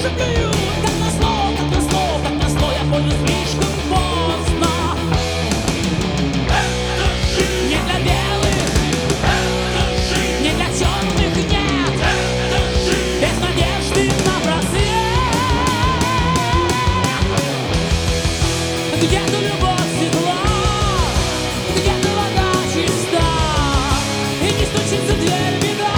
же плюют, как назло, как назло, как назло, я понял слишком поздно. Это жизнь, Не для белых, это жизнь, не для черных, нет, это жизнь. без надежды на просвет. Где-то любовь светла, где-то вода чиста, и не стучится в дверь беда.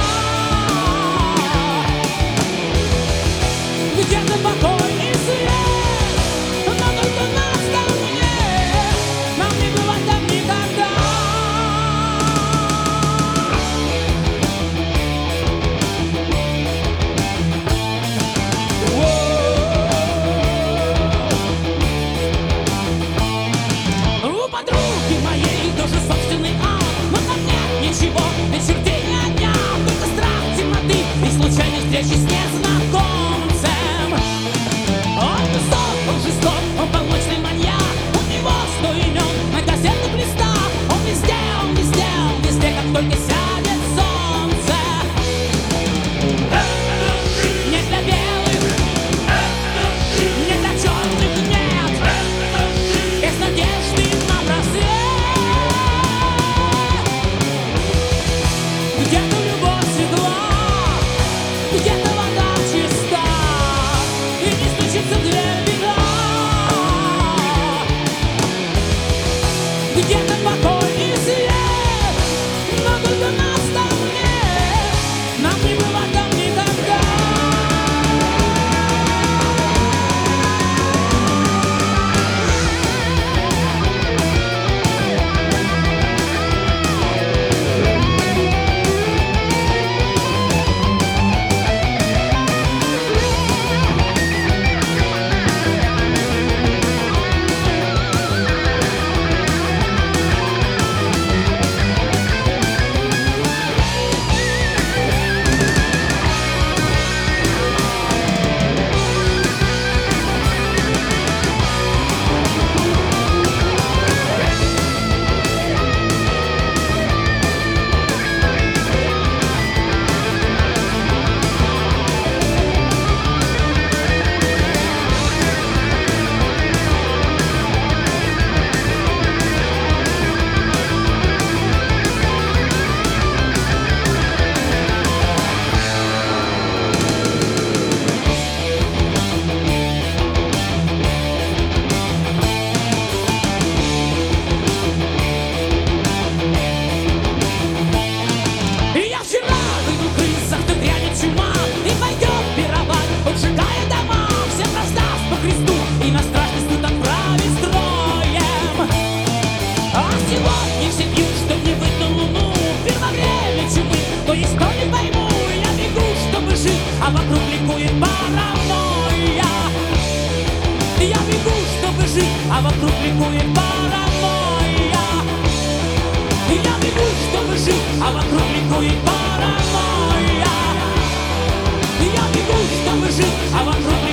Где-то покой и свет, но только нас там нет, нам не бывать там никогда. У подруги моей тоже собственный ад, но там нет ничего, ни чертей, ни огня, только страх темноты и случайной встречи с незнакомцем. Он высок, он жесток, он полночный маньяк, у него 100 имен на газетных листах. Он везде, он везде, он везде, как только сядет солнце. Это жизнь, Не для белых, это жизнь, не для черных, нет, это жизнь. без надежды на просвет. Где-то любовь светла, где-то вода чиста, и не стучится в дверь беда. Где-то покой и свет, но только нас там нет, нам не бывать там никогда. И я вчера выйду в крысах, ты грянет чума, и пойдет пировать, поджигая дома, всем раздаст по кресту, и на страшный суд отправит строем. А сегодня все пьют, чтоб не выйти на луну, в время чумы, то есть то не пойму. Я бегу, чтобы жить, а вокруг ликует паранойя. Я бегу, чтобы жить, а вокруг ликует паранойя. Я бегу, чтобы жить, а вокруг ликует паранойя. Я бегу, чтобы жить, а вокруг